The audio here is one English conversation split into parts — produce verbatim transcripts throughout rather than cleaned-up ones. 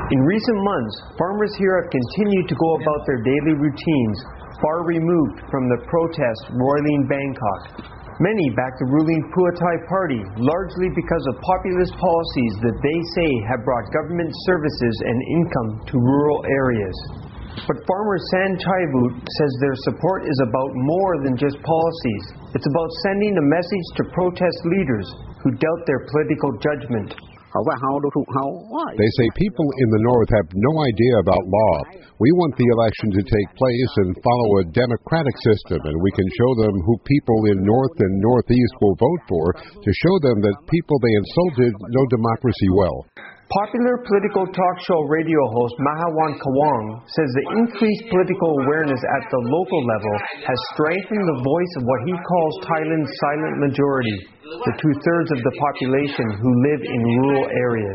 In recent months, farmers here have continued to go about their daily routines, far removed from the protests roiling Bangkok. Many back the ruling Phua Thai party, largely because of populist policies that they say have brought government services and income to rural areas. But farmer San Chaivut says their support is about more than just policies. It's about sending a message to protest leaders who doubt their political judgment. They say people in the North have no idea about law. We want the election to take place and follow a democratic system, and we can show them who people in North and Northeast will vote for to show them that people they insulted know democracy well. Popular political talk show radio host Mahawan Kawang says the increased political awareness at the local level has strengthened the voice of what he calls Thailand's silent majority, the two-thirds of the population who live in rural areas.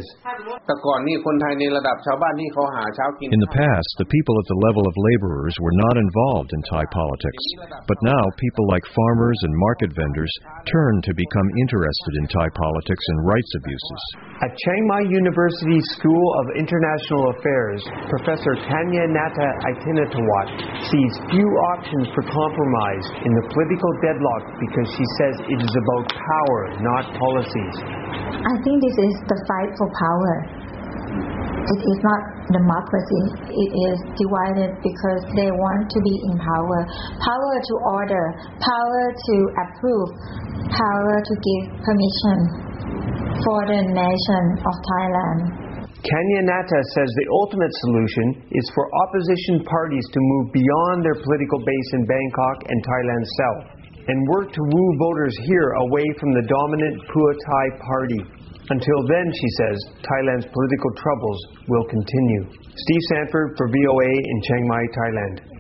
In the past, the people at the level of laborers were not involved in Thai politics. But now, people like farmers and market vendors turn to become interested in Thai politics and rights abuses. At Chiang Mai University School of International Affairs, Professor Kanya Nata Aitinatawat sees few options for compromise in the political deadlock because she says it is about power, not policies. I think this is the fight for power. It is not democracy. It is divided because they want to be in power. Power to order, power to approve, power to give permission for the nation of Thailand. Kanya Nata says the ultimate solution is for opposition parties to move beyond their political base in Bangkok and Thailand's south and work to woo voters here away from the dominant Phua Thai party. Until then, she says, Thailand's political troubles will continue. Steve Sanford for V O A in Chiang Mai, Thailand.